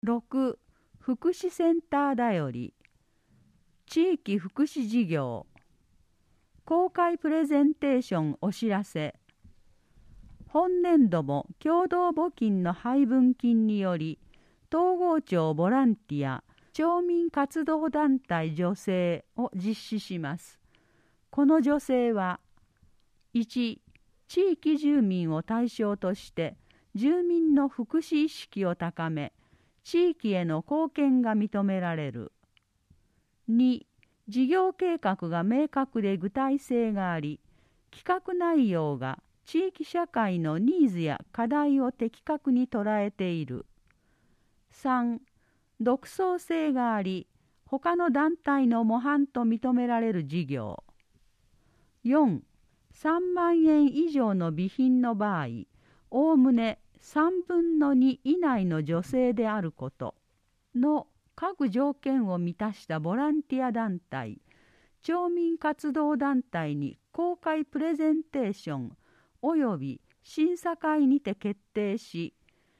6. 福祉センターだより地域福祉事業公開プレゼンテーションお知らせ。本年度も共同募金の配分金により東郷町ボランティア町民活動団体助成を実施します。この助成は1. 地域住民を対象として住民の福祉意識を高め地域への貢献が認められる。2. 事業計画が明確で具体性があり企画内容が地域社会のニーズや課題を的確に捉えている。3. 独創性があり他の団体の模範と認められる事業。4. 3万円以上の備品の場合おおむね3分の2以内の助成であることの各条件を満たしたボランティア団体町民活動団体に公開プレゼンテーションおよび審査会にて決定し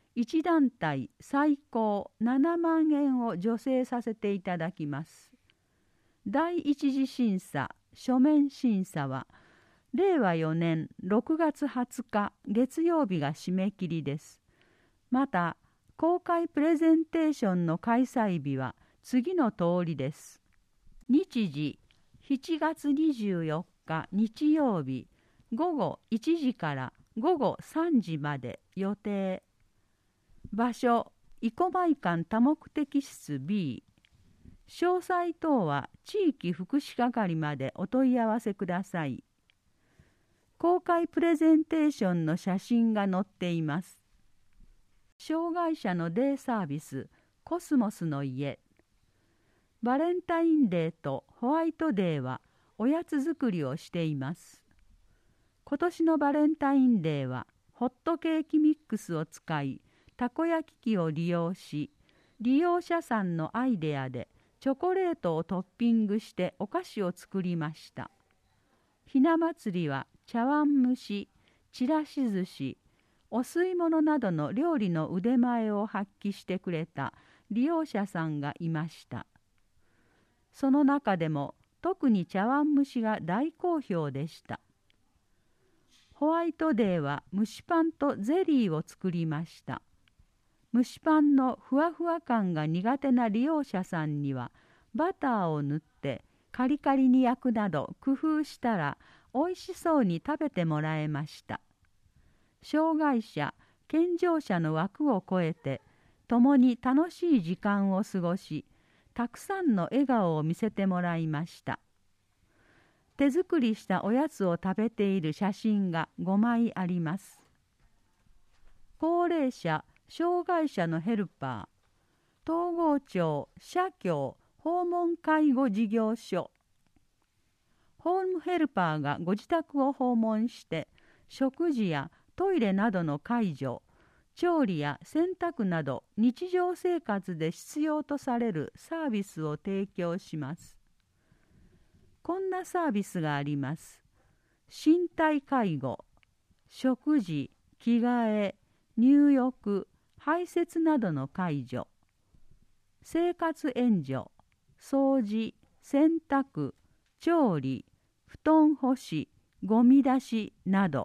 1団体最高7万円を助成させていただきます。第一次審査書面審査は令和4年6月20日月曜日が締め切りです。また公開プレゼンテーションの開催日は次の通りです。日時7月24日日曜日午後1時から午後3時まで予定。場所生駒館多目的室 B。詳細等は地域福祉係までお問い合わせください。公開プレゼンテーションの写真が載っています。障害者のデイサービスコスモスの家。バレンタインデーとホワイトデーはおやつ作りをしています。今年のバレンタインデーはホットケーキミックスを使いたこ焼き器を利用し利用者さんのアイデアでチョコレートをトッピングしてお菓子を作りました。ひな祭りは茶碗蒸し、ちらし寿司、お吸い物などの料理の腕前を発揮してくれた利用者さんがいました。その中でも特に茶碗蒸しが大好評でした。ホワイトデーは蒸しパンとゼリーを作りました。蒸しパンのふわふわ感が苦手な利用者さんにはバターを塗ってカリカリに焼くなど工夫したらおいしそうに食べてもらえました。障害者、健常者の枠を超えて共に楽しい時間を過ごしたくさんの笑顔を見せてもらいました。手作りしたおやつを食べている写真が5枚あります。高齢者、障害者のヘルパー、東郷町社協訪問介護事業所。ホームヘルパーがご自宅を訪問して食事やトイレなどの介助、調理や洗濯など日常生活で必要とされるサービスを提供します。こんなサービスがあります。身体介護、食事、着替え、入浴、排泄などの介助、生活援助、掃除、洗濯、調理、布団干し、ゴミ出しなど。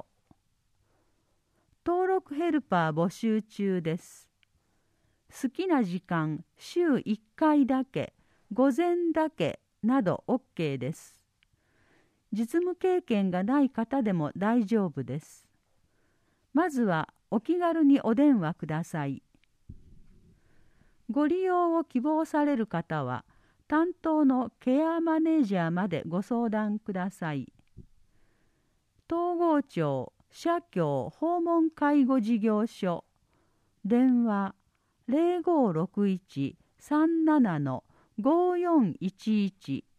登録ヘルパー募集中です。好きな時間、週1回だけ、午前だけなど OK です。実務経験がない方でも大丈夫です。まずはお気軽にお電話ください。ご利用を希望される方は担当のケアマネージャーまでご相談ください。東郷町社協訪問介護事業所電話0561-37-5411